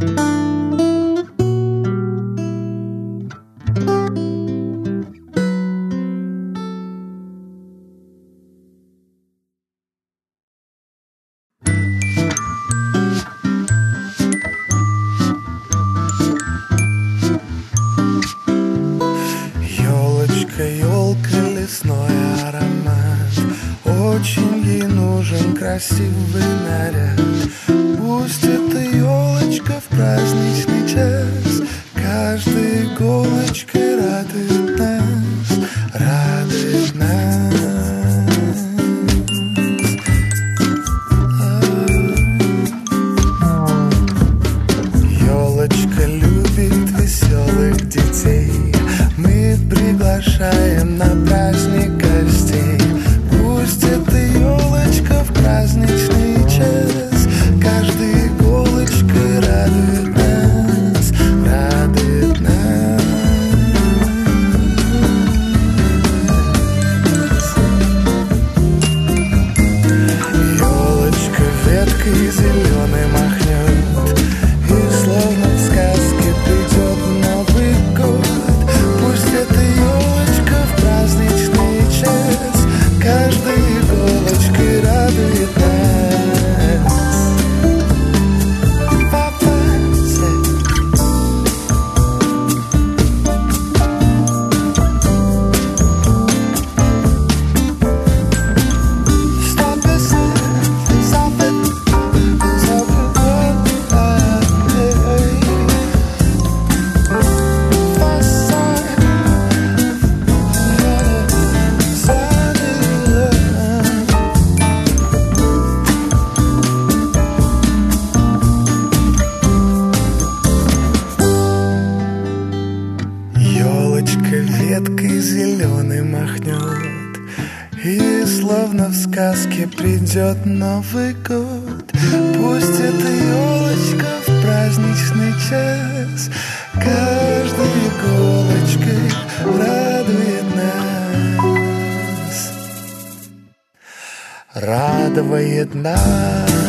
Елка, лесной аромат, очень ей нужен красивый наряд. Пусть эта елочка в праздничный час каждой иголочкой радует нас, радует нас. Елочка любит веселых детей, мы приглашаем на праздник гостей. Пусть эта елочка в праздничный час каждой иголочкой радует нас, радует нас. Елочка веткой зеленой махнет, и словно в сказке придет Новый год. Пусть эта елочка в праздничный час каждой иголочкой радует нас. Папа, елочка веткой зеленой махнет, и словно в сказке придет Новый год. Пусть эта елочка в праздничный час каждой иголочкой радует нас, радует нас.